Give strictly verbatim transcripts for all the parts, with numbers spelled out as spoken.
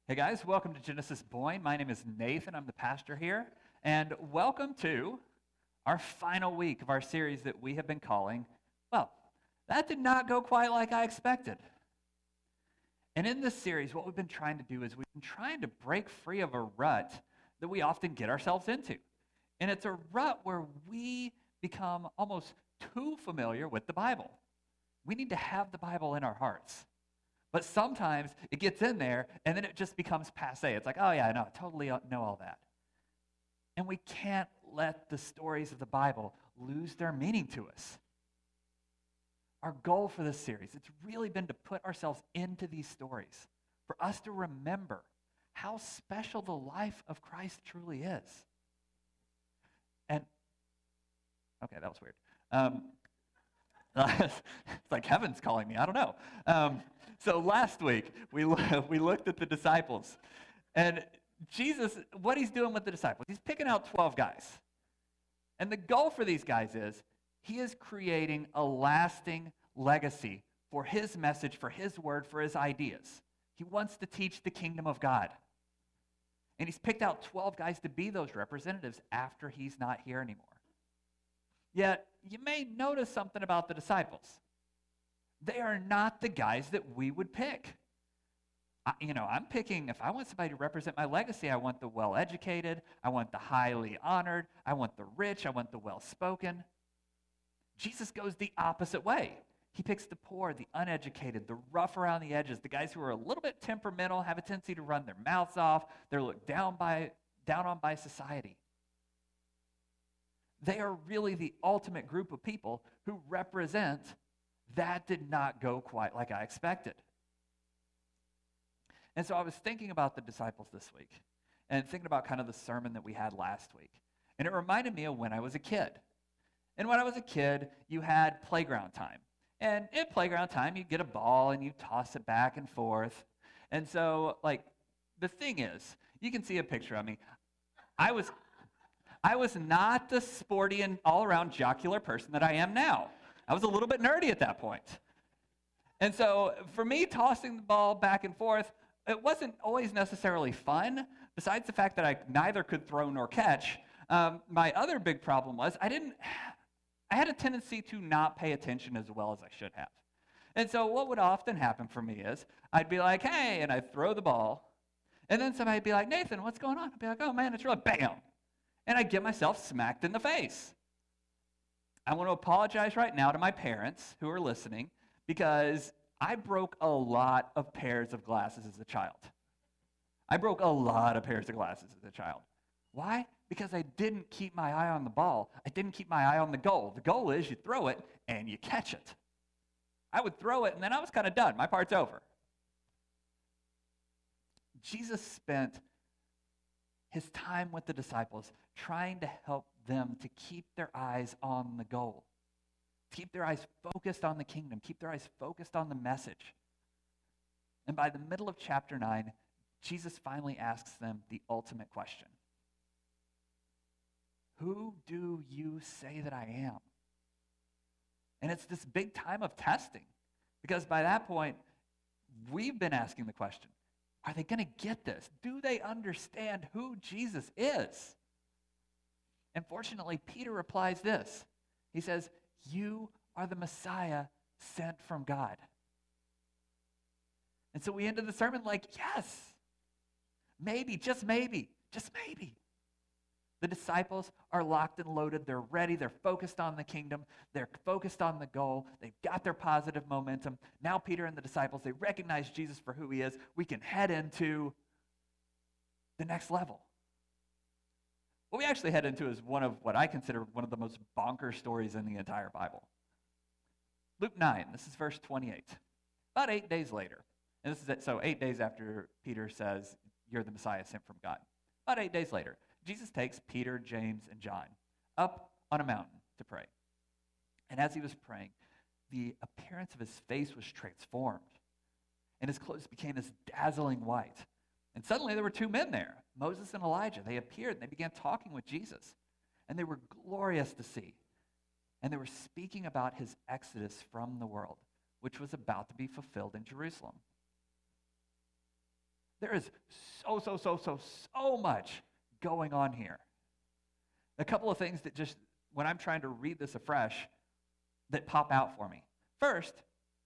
Hey guys, welcome to Genesis Boyne. My name is Nathan. I'm the pastor here. And welcome to our final week of our series that we have been calling, well, that did not go quite like I expected. And in this series, what we've been trying to do is we've been trying to break free of a rut that we often get ourselves into. And it's a rut where we become almost too familiar with the Bible. We need to have the Bible in our hearts. But sometimes it gets in there, and then it just becomes passé. It's like, oh yeah, I know, I totally know all that. And we can't let the stories of the Bible lose their meaning to us. Our goal for this series, it's really been to put ourselves into these stories, for us to remember how special the life of Christ truly is. And, okay, that was weird. Um, it's like heaven's calling me, I don't know. Um, So last week, we, we looked at the disciples. And Jesus, what he's doing with the disciples, he's picking out twelve guys. And the goal for these guys is, he is creating a lasting legacy for his message, for his word, for his ideas. He wants to teach the kingdom of God. And he's picked out twelve guys to be those representatives after he's not here anymore. Yet, you may notice something about the disciples. They are not the guys that we would pick. I, you know, I'm picking, if I want somebody to represent my legacy, I want the well-educated, I want the highly honored, I want the rich, I want the well-spoken. Jesus goes the opposite way. He picks the poor, the uneducated, the rough around the edges, the guys who are a little bit temperamental, have a tendency to run their mouths off, they're looked down by, down on by society. They are really the ultimate group of people who represent that did not go quite like I expected. And so I was thinking about the disciples this week and thinking about kind of the sermon that we had last week. And it reminded me of when I was a kid. And when I was a kid, you had playground time. And at playground time, you get a ball and you toss it back and forth. And so, like, the thing is, you can see a picture of me. I was, I was not the sporty and all-around jocular person that I am now. I was a little bit nerdy at that point. And so for me, tossing the ball back and forth, it wasn't always necessarily fun. Besides the fact that I neither could throw nor catch, um, my other big problem was I didn't, I had a tendency to not pay attention as well as I should have. And so what would often happen for me is I'd be like, hey, and I'd throw the ball. And then somebody would be like, Nathan, what's going on? I'd be like, oh man, it's really bam. And I'd get myself smacked in the face. I want to apologize right now to my parents who are listening because I broke a lot of pairs of glasses as a child. I broke a lot of pairs of glasses as a child. Why? Because I didn't keep my eye on the ball. I didn't keep my eye on the goal. The goal is you throw it and you catch it. I would throw it and then I was kind of done. My part's over. Jesus spent his time with the disciples trying to help them to keep their eyes on the goal, keep their eyes focused on the kingdom, keep their eyes focused on the message. And by the middle of chapter nine, Jesus finally asks them the ultimate question. Who do you say that I am? And it's this big time of testing, because by that point, we've been asking the question, are they going to get this? Do they understand who Jesus is? And fortunately, Peter replies this. He says, you are the Messiah sent from God. And so we ended the sermon like, yes, maybe, just maybe, just maybe. The disciples are locked and loaded. They're ready. They're focused on the kingdom. They're focused on the goal. They've got their positive momentum. Now Peter and the disciples, they recognize Jesus for who he is. We can head into the next level. What we actually head into is one of what I consider one of the most bonkers stories in the entire Bible. Luke nine, this is verse twenty-eight. About eight days later, and this is it, so eight days after Peter says, you're the Messiah sent from God. About eight days later, Jesus takes Peter, James, and John up on a mountain to pray. And as he was praying, the appearance of his face was transformed, and his clothes became this dazzling white. And suddenly there were two men there, Moses and Elijah. They appeared and they began talking with Jesus. And they were glorious to see. And they were speaking about his exodus from the world, which was about to be fulfilled in Jerusalem. There is so, so, so, so, so much going on here. A couple of things that just, when I'm trying to read this afresh, that pop out for me. First,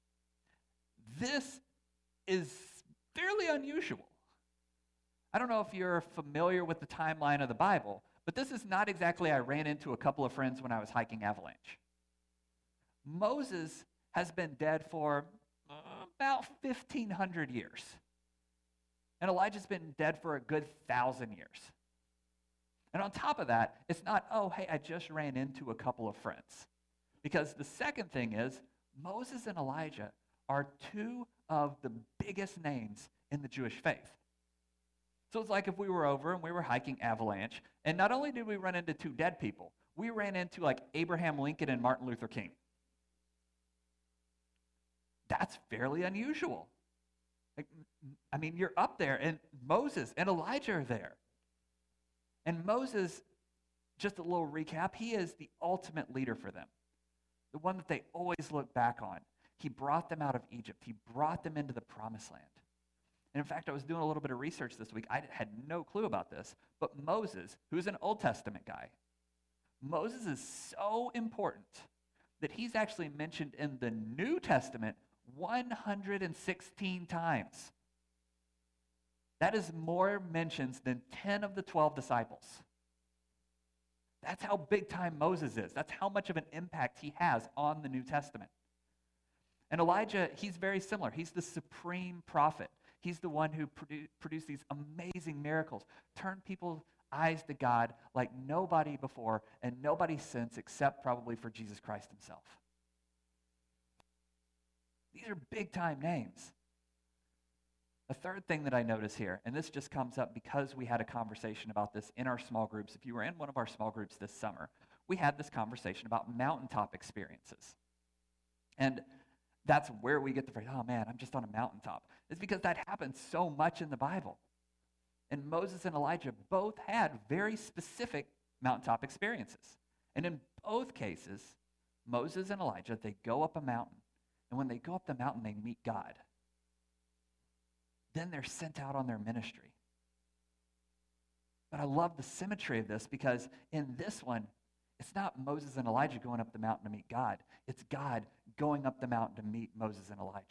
this is fairly unusual. I don't know if you're familiar with the timeline of the Bible, but this is not exactly I ran into a couple of friends when I was hiking Avalanche. Moses has been dead for uh, about fifteen hundred years. And Elijah's been dead for a good thousand years. And on top of that, it's not, oh, hey, I just ran into a couple of friends. Because the second thing is, Moses and Elijah are two of the biggest names in the Jewish faith. So it's like if we were over and we were hiking Avalanche, and not only did we run into two dead people, we ran into like Abraham Lincoln and Martin Luther King. That's fairly unusual. Like, I mean, you're up there, and Moses and Elijah are there. And Moses, just a little recap, he is the ultimate leader for them, the one that they always look back on. He brought them out of Egypt. He brought them into the promised land. And in fact, I was doing a little bit of research this week. I had no clue about this, but Moses, who's an Old Testament guy, Moses is so important that he's actually mentioned in the New Testament one hundred sixteen times. That is more mentions than ten of the twelve disciples. That's how big time Moses is. That's how much of an impact he has on the New Testament. And Elijah, he's very similar. He's the supreme prophet. He's the one who produ- produced these amazing miracles, turned people's eyes to God like nobody before and nobody since, except probably for Jesus Christ himself. These are big-time names. A third thing that I notice here, and this just comes up because we had a conversation about this in our small groups. If you were in one of our small groups this summer, we had this conversation about mountaintop experiences. And that's where we get the phrase, oh man, I'm just on a mountaintop. It's because that happens so much in the Bible. And Moses and Elijah both had very specific mountaintop experiences. And in both cases, Moses and Elijah, they go up a mountain. And when they go up the mountain, they meet God. Then they're sent out on their ministry. But I love the symmetry of this because in this one, it's not Moses and Elijah going up the mountain to meet God. It's God going up the mountain to meet Moses and Elijah.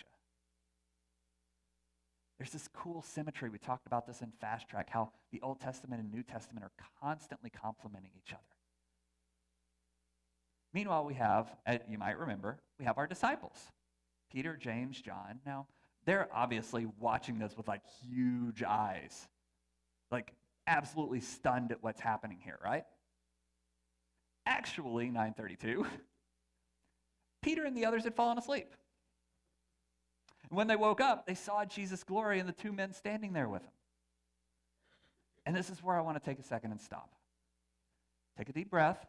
There's this cool symmetry. We talked about this in Fast Track, how the Old Testament and New Testament are constantly complementing each other. Meanwhile, we have, you might remember, we have our disciples, Peter, James, John. Now, they're obviously watching this with like huge eyes, like absolutely stunned at what's happening here, right? Actually, nine thirty-two, Peter and the others had fallen asleep. And when they woke up, they saw Jesus' glory and the two men standing there with him. And this is where I want to take a second and stop. Take a deep breath.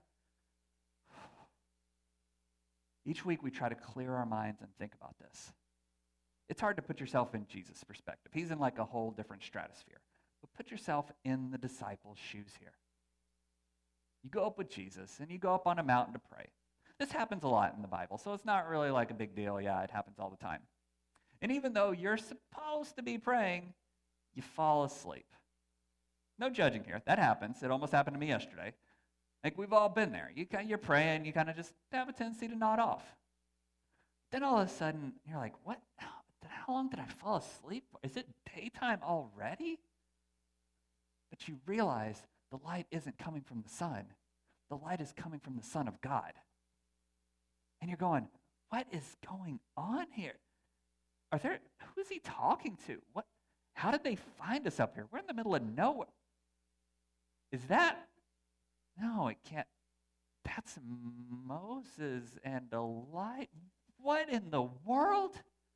Each week we try to clear our minds and think about this. It's hard to put yourself in Jesus' perspective. He's in like a whole different stratosphere. But put yourself in the disciples' shoes here. You go up with Jesus, and you go up on a mountain to pray. This happens a lot in the Bible, so it's not really like a big deal. Yeah, it happens all the time. And even though you're supposed to be praying, you fall asleep. No judging here. That happens. It almost happened to me yesterday. Like, we've all been there. You, you're praying, you kind of just have a tendency to nod off. Then all of a sudden, you're like, what? How long did I fall asleep for? Is it daytime already? But you realize the light isn't coming from the sun. The light is coming from the Son of God. And you're going, what is going on here? Are there, who is he talking to? What? How did they find us up here? We're in the middle of nowhere. Is that? No, it can't. That's Moses and Elijah. What in the world?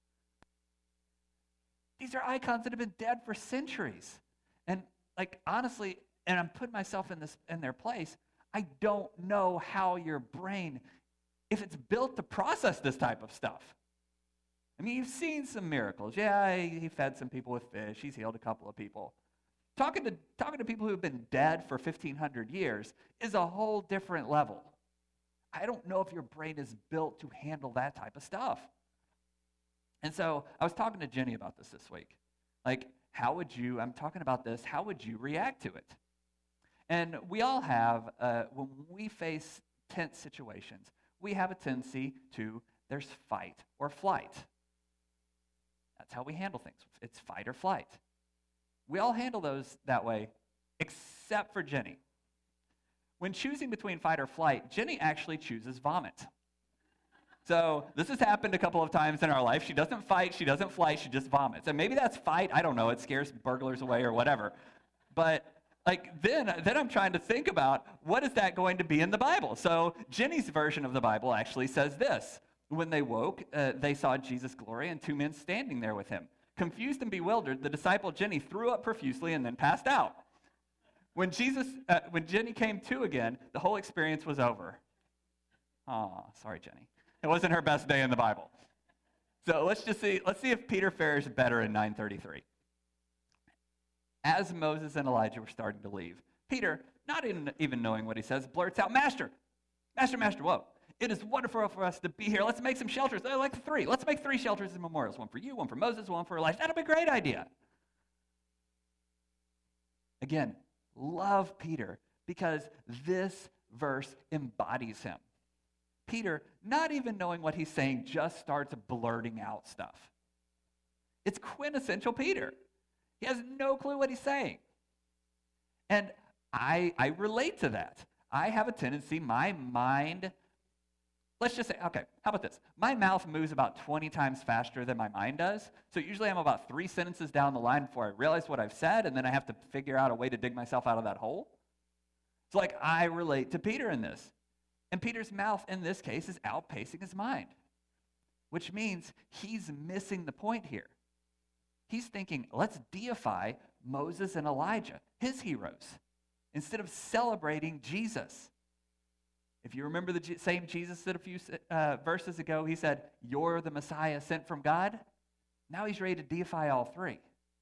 These are icons that have been dead for centuries. And like, honestly, and I'm putting myself in this in their place, I don't know how your brain, if it's built to process this type of stuff. I mean, you've seen some miracles. Yeah, he, he fed some people with fish. He's healed a couple of people. Talking to, talking to people who have been dead for fifteen hundred years is a whole different level. I don't know if your brain is built to handle that type of stuff. And so I was talking to Jenny about this this week. Like, how would you, I'm talking about this, how would you react to it? And we all have, uh, when we face tense situations, we have a tendency to, there's fight or flight. That's how we handle things. It's fight or flight. We all handle those that way, except for Jenny. When choosing between fight or flight, Jenny actually chooses vomit. So this has happened a couple of times in our life. She doesn't fight, she doesn't flight, she just vomits. And maybe that's fight, I don't know, it scares burglars away or whatever. But like then, then I'm trying to think about, what is that going to be in the Bible? So Jenny's version of the Bible actually says this. When they woke, uh, they saw Jesus' glory and two men standing there with him. Confused and bewildered, the disciple Jenny threw up profusely and then passed out. When Jesus, uh, when Jenny came to again, the whole experience was over. Aw, sorry, Jenny. It wasn't her best day in the Bible. So let's just see, let's see if Peter fares better in nine thirty-three. As Moses and Elijah were starting to leave, Peter, not even, even knowing what he says, blurts out, Master, Master, Master, whoa. It is wonderful for us to be here. Let's make some shelters. I like three. Let's make three shelters and memorials. One for you, one for Moses, one for Elijah. That'll be a great idea. Again, love Peter because this verse embodies him. Peter, not even knowing what he's saying, just starts blurting out stuff. It's quintessential Peter. He has no clue what he's saying. And I, I relate to that. I have a tendency, my mind... Let's just say, okay, how about this? My mouth moves about twenty times faster than my mind does. So usually I'm about three sentences down the line before I realize what I've said, and then I have to figure out a way to dig myself out of that hole. It's like I relate to Peter in this. And Peter's mouth, in this case, is outpacing his mind, which means he's missing the point here. He's thinking, let's deify Moses and Elijah, his heroes, instead of celebrating Jesus. If you remember the G- same Jesus that a few uh, verses ago, he said, you're the Messiah sent from God. Now he's ready to deify all three.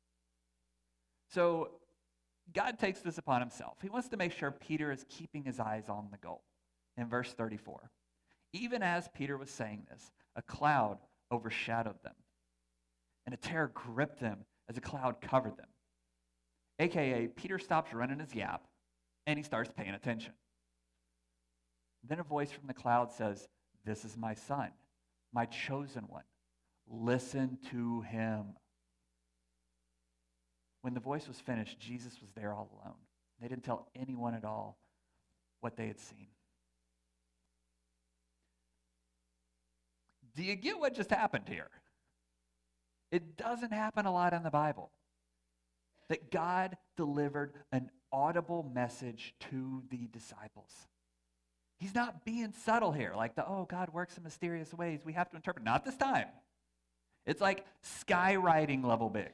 So God takes this upon himself. He wants to make sure Peter is keeping his eyes on the goal. In verse thirty-four, even as Peter was saying this, a cloud overshadowed them, and a terror gripped them as a cloud covered them. A K A, Peter stops running his yap, and he starts paying attention. Then a voice from the cloud says, this is my son, my chosen one. Listen to him. When the voice was finished, Jesus was there all alone. They didn't tell anyone at all what they had seen. Do you get what just happened here? It doesn't happen a lot in the Bible. That God delivered an audible message to the disciples. He's not being subtle here, like the, oh, God works in mysterious ways. We have to interpret. Not this time. It's like skywriting level big.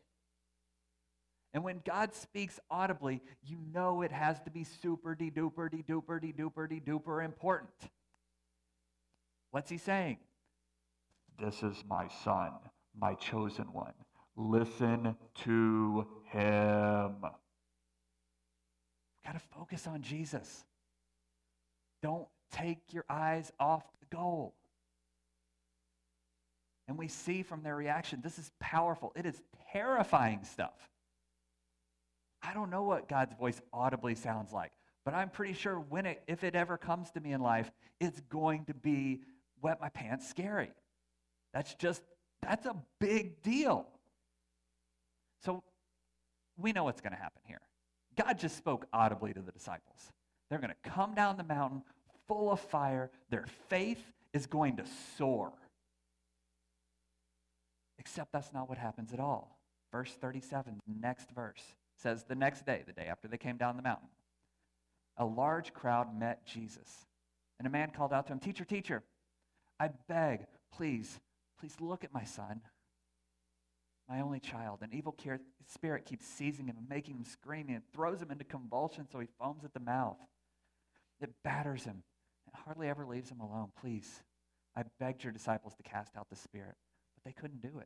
And when God speaks audibly, you know it has to be super de duper de duper de duper de duper important. What's he saying? This is my son, my chosen one. Listen to him. Got to focus on Jesus. Don't take your eyes off the goal. And we see from their reaction, this is powerful. It is terrifying stuff. I don't know what God's voice audibly sounds like, but I'm pretty sure when it, if it ever comes to me in life, it's going to be wet my pants scary. That's just, that's a big deal. So we know what's going to happen here. God just spoke audibly to the disciples. They're going to come down the mountain full of fire. Their faith is going to soar. Except that's not what happens at all. Verse thirty-seven, next verse, says, the next day, the day after they came down the mountain, a large crowd met Jesus. And a man called out to him, Teacher, teacher, I beg, please, please look at my son, my only child. An evil spirit keeps seizing him and making him scream, and throws him into convulsions so he foams at the mouth. It batters him and hardly ever leaves him alone. Please, I begged your disciples to cast out the spirit, but they couldn't do it.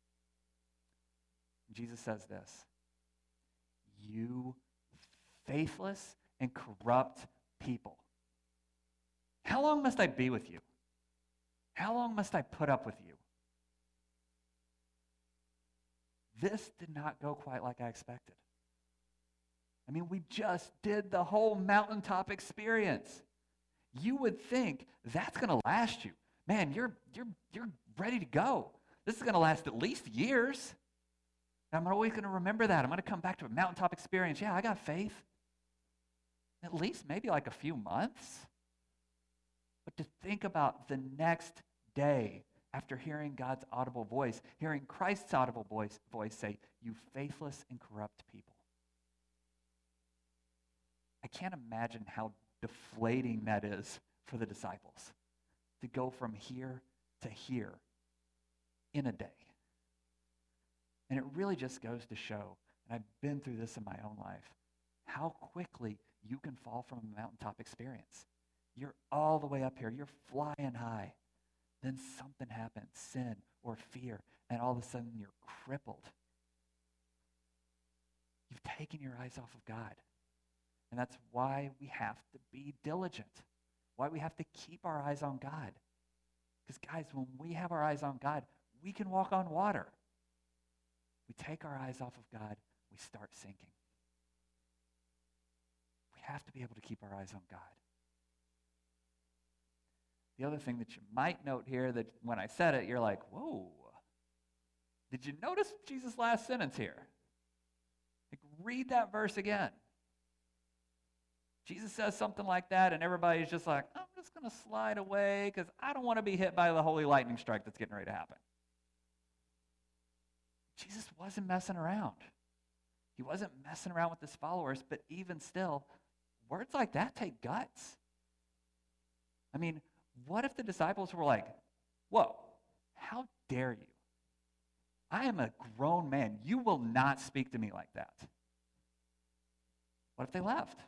Jesus says this, you faithless and corrupt people. How long must I be with you? How long must I put up with you? this did not go quite like I expected. I mean, we just did the whole mountaintop experience. You would think that's going to last you. Man, you're, you're, you're ready to go. This is going to last at least years. I'm always going to remember that. I'm going to come back to a mountaintop experience. Yeah, I got faith. At least maybe like a few months. But to think about the next day after hearing God's audible voice, hearing Christ's audible voice, voice say, "You faithless and corrupt people." I can't imagine how deflating that is for the disciples to go from here to here in a day. And it really just goes to show, and I've been through this in my own life, how quickly you can fall from a mountaintop experience. You're all the way up here. You're flying high. Then something happens, sin or fear, and all of a sudden you're crippled. You've taken your eyes off of God. And that's why we have to be diligent, why we have to keep our eyes on God. Because, guys, when we have our eyes on God, we can walk on water. We take our eyes off of God, we start sinking. We have to be able to keep our eyes on God. The other thing that you might note here, that when I said it, you're like, whoa. Did you notice Jesus' last sentence here? Like, read that verse again. Jesus says something like that, and everybody's just like, I'm just going to slide away because I don't want to be hit by the holy lightning strike that's getting ready to happen. Jesus wasn't messing around. He wasn't messing around with his followers, but even still, words like that take guts. I mean, what if the disciples were like, whoa, how dare you? I am a grown man. You will not speak to me like that. What if they left?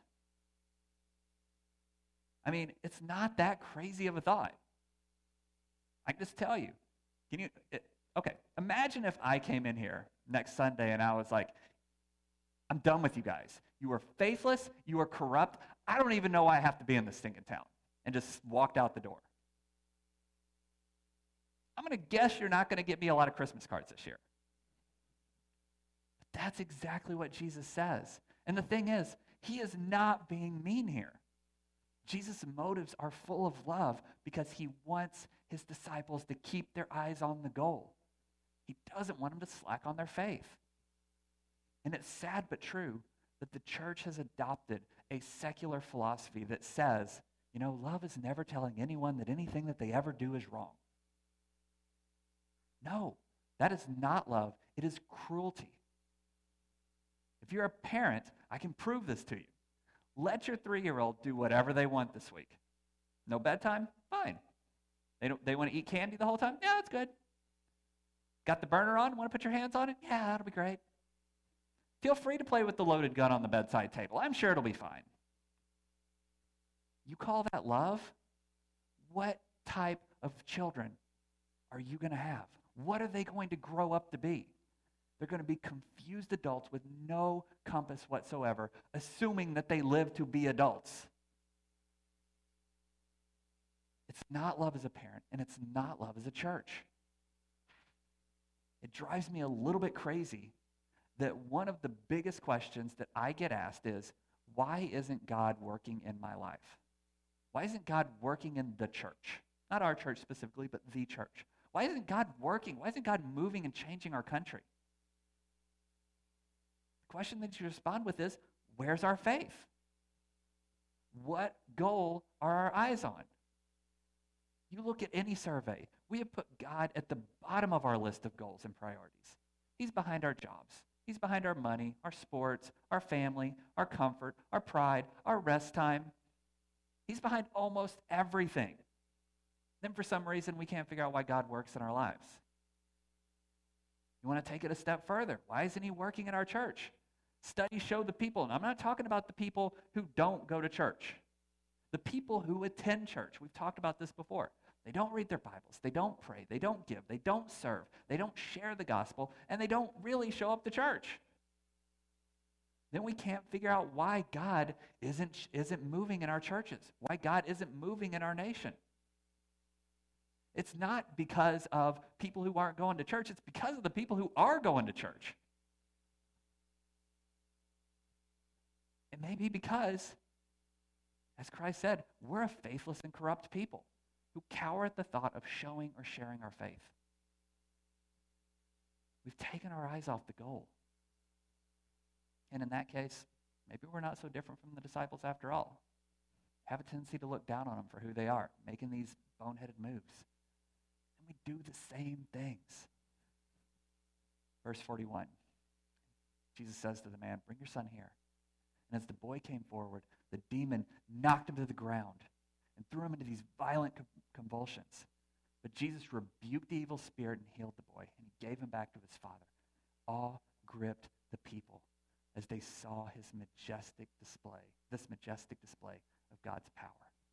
I mean, it's not that crazy of a thought. I can just tell you. Can you? It, okay, imagine if I came in here next Sunday and I was like, I'm done with you guys. You are faithless. You are corrupt. I don't even know why I have to be in this stinking town. And just walked out the door. I'm going to guess you're not going to get me a lot of Christmas cards this year. But that's exactly what Jesus says. And the thing is, he is not being mean here. Jesus' motives are full of love because he wants his disciples to keep their eyes on the goal. He doesn't want them to slack on their faith. And it's sad but true that the church has adopted a secular philosophy that says, you know, love is never telling anyone that anything that they ever do is wrong. No, that is not love. It is cruelty. If you're a parent, I can prove this to you. Let your three-year-old do whatever they want this week. No bedtime? Fine. They don't. They want to eat candy the whole time? Yeah, that's good. Got the burner on? Want to put your hands on it? Yeah, that'll be great. Feel free to play with the loaded gun on the bedside table. I'm sure it'll be fine. You call that love? What type of children are you going to have? What are they going to grow up to be? They're going to be confused adults with no compass whatsoever, assuming that they live to be adults. It's not love as a parent, and it's not love as a church. It drives me a little bit crazy that one of the biggest questions that I get asked is, why isn't God working in my life? Why isn't God working in the church? Not our church specifically, but the church. Why isn't God working? Why isn't God moving and changing our country? The question that you respond with is, where's our faith? What goal are our eyes on? You look at any survey, we have put God at the bottom of our list of goals and priorities. He's behind our jobs. He's behind our money, our sports, our family, our comfort, our pride, our rest time. He's behind almost everything. Then for some reason, we can't figure out why God works in our lives. You want to take it a step further. Why isn't he working in our church? Studies show the people, and I'm not talking about the people who don't go to church. The people who attend church. We've talked about this before. They don't read their Bibles. They don't pray. They don't give. They don't serve. They don't share the gospel, and they don't really show up to church. Then we can't figure out why God isn't, isn't moving in our churches, why God isn't moving in our nation. It's not because of people who aren't going to church. It's because of the people who are going to church. It may be because, as Christ said, we're a faithless and corrupt people who cower at the thought of showing or sharing our faith. We've taken our eyes off the goal. And in that case, maybe we're not so different from the disciples after all. Have a tendency to look down on them for who they are, making these boneheaded moves. And we do the same things. Verse forty-one, Jesus says to the man, "Bring your son here." And as the boy came forward, the demon knocked him to the ground and threw him into these violent convulsions. But Jesus rebuked the evil spirit and healed the boy, and he gave him back to his father. Awe gripped the people as they saw his majestic display, this majestic display of God's power.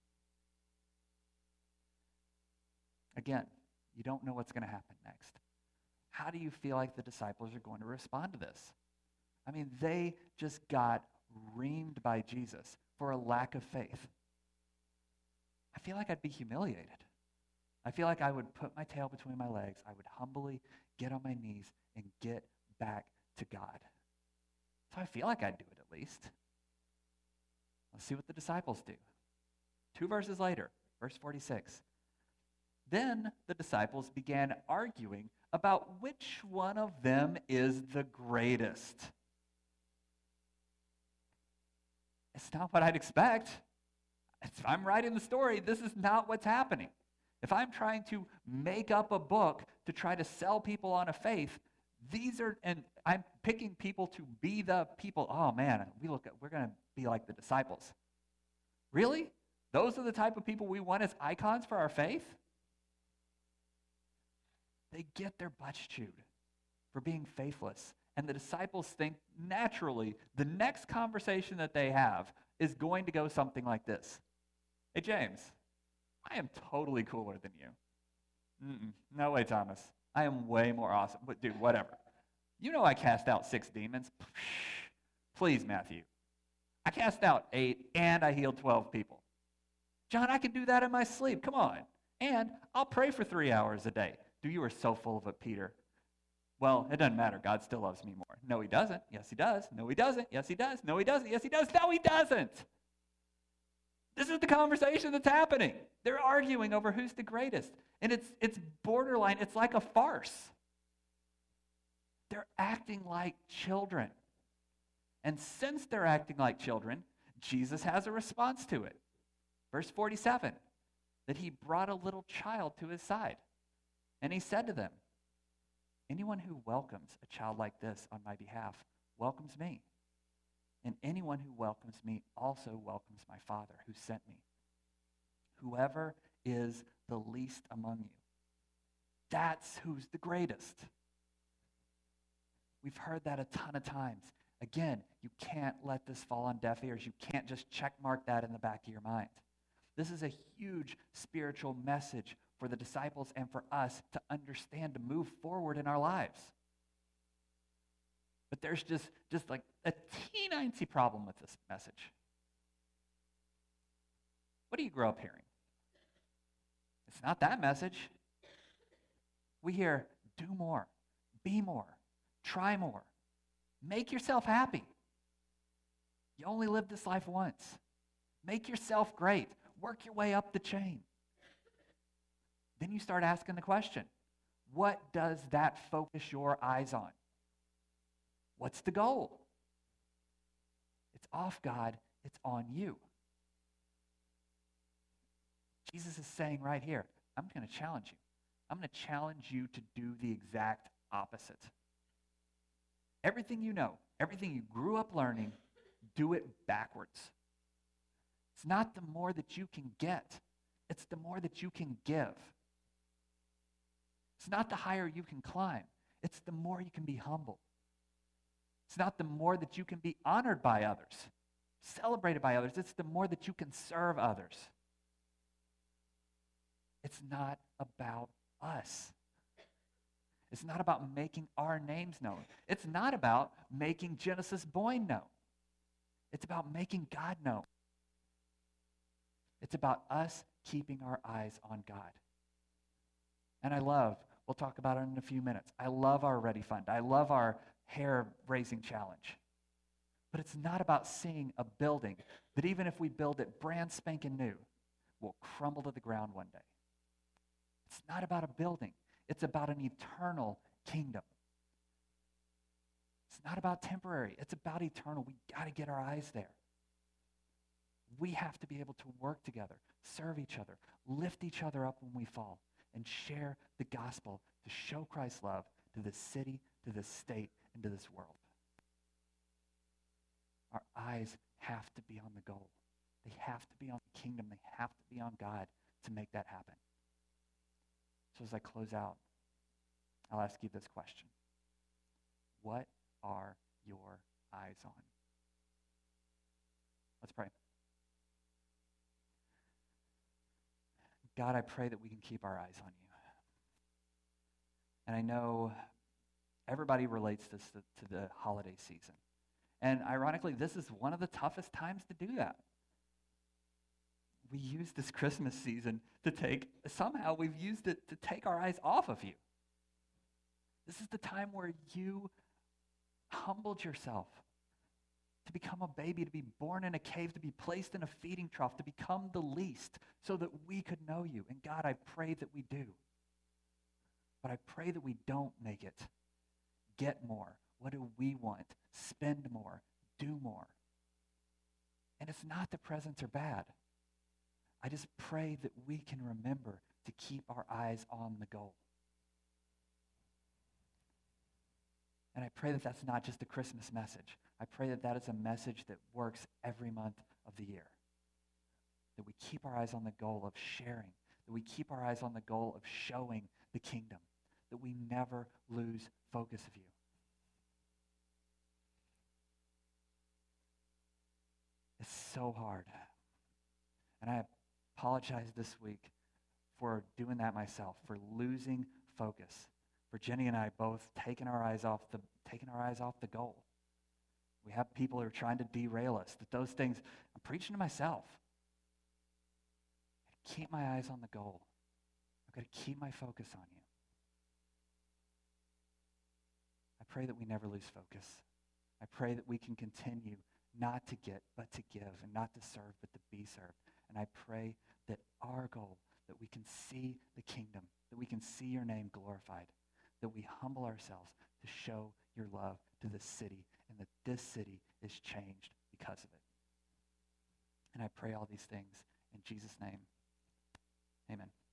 Again, you don't know what's going to happen next. How do you feel like the disciples are going to respond to this? I mean, they just got reamed by Jesus for a lack of faith. I feel like I'd be humiliated. I feel like I would put my tail between my legs. I would humbly get on my knees and get back to God. So I feel like I'd do it at least. Let's see what the disciples do. Two verses later, verse forty-six. Then the disciples began arguing about which one of them is the greatest. It's not what I'd expect. If I'm writing the story, this is not what's happening. If I'm trying to make up a book to try to sell people on a faith, these are, and I'm picking people to be the people. Oh man, we look at, we're going to be like the disciples. Really? Those are the type of people we want as icons for our faith? They get their butts chewed for being faithless. And the disciples think naturally the next conversation that they have is going to go something like this. Hey, James, I am totally cooler than you. Mm-mm, no way, Thomas. I am way more awesome. But dude, whatever. You know I cast out six demons. Please, Matthew. I cast out eight, and I healed twelve people. John, I can do that in my sleep. Come on. And I'll pray for three hours a day. Dude, you are so full of it, Peter. Well, it doesn't matter. God still loves me more. No, he doesn't. Yes, he does. No, he doesn't. Yes, he does. No, he doesn't. Yes, he does. No, he doesn't. This is the conversation that's happening. They're arguing over who's the greatest. And it's it's borderline. It's like a farce. They're acting like children. And since they're acting like children, Jesus has a response to it. Verse forty-seven, that he brought a little child to his side. And he said to them, anyone who welcomes a child like this on my behalf welcomes me. And anyone who welcomes me also welcomes my Father who sent me. Whoever is the least among you, that's who's the greatest. We've heard that a ton of times. Again, you can't let this fall on deaf ears. You can't just check mark that in the back of your mind. This is a huge spiritual message for the disciples and for us to understand, to move forward in our lives. But there's just, just like a teeny-tiny problem with this message. What do you grow up hearing? It's not that message. We hear, do more, be more, try more, make yourself happy. You only live this life once. Make yourself great. Work your way up the chain. Then you start asking the question, what does that focus your eyes on? What's the goal? It's off God, it's on you. Jesus is saying right here, I'm going to challenge you. I'm going to challenge you to do the exact opposite. Everything you know, everything you grew up learning, do it backwards. It's not the more that you can get, it's the more that you can give. It's not the higher you can climb, it's the more you can be humble. It's not the more that you can be honored by others, celebrated by others. It's the more that you can serve others. It's not about us. It's not about making our names known. It's not about making Genesis Boyne known. It's about making God known. It's about us keeping our eyes on God. And I love, we'll talk about it in a few minutes, I love our Ready Fund. I love our hair raising challenge. But it's not about seeing a building that even if we build it brand spanking new, will crumble to the ground one day. It's not about a building. It's about an eternal kingdom. It's not about temporary. It's about eternal. We got to get our eyes there. We have to be able to work together, serve each other, lift each other up when we fall, and share the gospel to show Christ's love to this city, to this state, and to this world. Our eyes have to be on the goal. They have to be on the kingdom. They have to be on God to make that happen. So as I close out, I'll ask you this question. What are your eyes on? Let's pray. God, I pray that we can keep our eyes on you. And I know everybody relates this to, to the holiday season. And ironically, this is one of the toughest times to do that. We use this Christmas season to take, somehow we've used it to take our eyes off of you. This is the time where you humbled yourself to become a baby, to be born in a cave, to be placed in a feeding trough, to become the least so that we could know you. And God, I pray that we do. But I pray that we don't make it get more. What do we want? Spend more. Do more. And it's not that presents are bad. I just pray that we can remember to keep our eyes on the goal. And I pray that that's not just a Christmas message. I pray that that is a message that works every month of the year. That we keep our eyes on the goal of sharing. That we keep our eyes on the goal of showing the kingdom. That we never lose focus of you. It's so hard. And I apologize this week for doing that myself, for losing focus. For Jenny and I both taking our eyes off the taking our eyes off the goal. We have people who are trying to derail us. That those things, I'm preaching to myself. I keep my eyes on the goal. I've got to keep my focus on you. I pray that we never lose focus. I pray that we can continue not to get, but to give, and not to serve, but to be served. And I pray that our goal, that we can see the kingdom, that we can see your name glorified, that we humble ourselves to show your love to this city, and that this city is changed because of it. And I pray all these things in Jesus' name. Amen.